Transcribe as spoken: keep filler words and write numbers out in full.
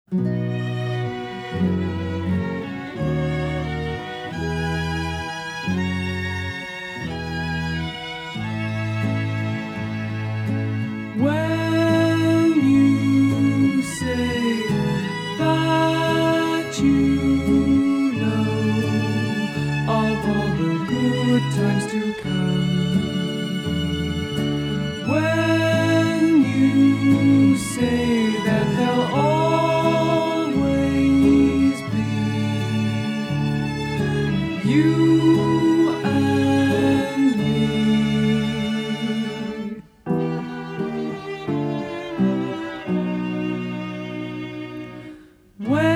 When you say that you know of all the good times to come, when you say that they'll always be you and me. When